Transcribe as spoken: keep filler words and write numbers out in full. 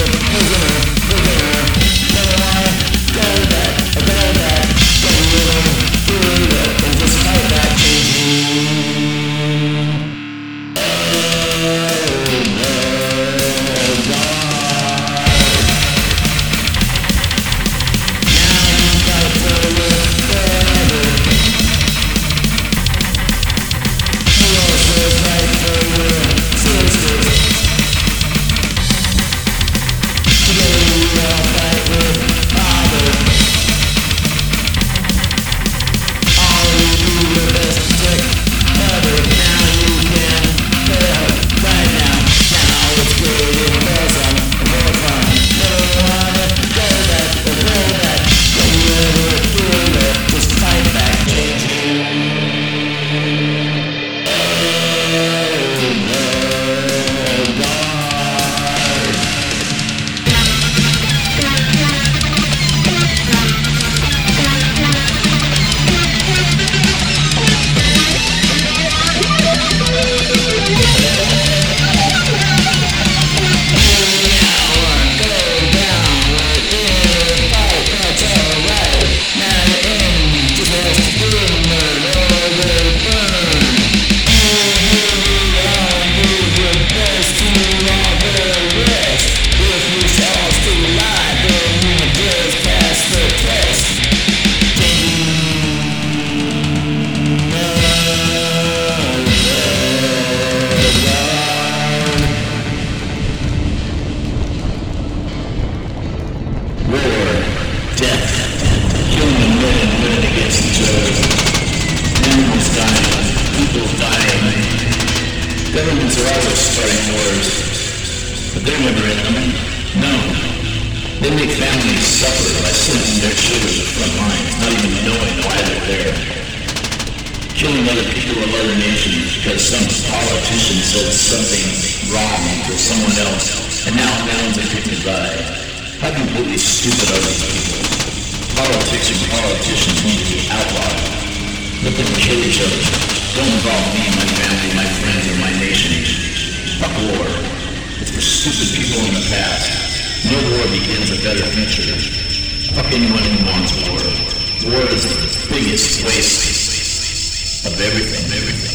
Governments are always starting wars, but they're never in them. No. They make families suffer by sending their children to the front lines, not even knowing why they're there. Killing other people of other nations because some politician said something wrong to someone else, and now millions are kicking by. How completely stupid are these people? Politics and politicians need to be outlawed. Let them kill each other. Don't involve me, my family, my friends, or my nation. Fuck war. It's for stupid people in the past. No war begins a better future. Fuck anyone who wants war. War is the biggest waste of everything, everything.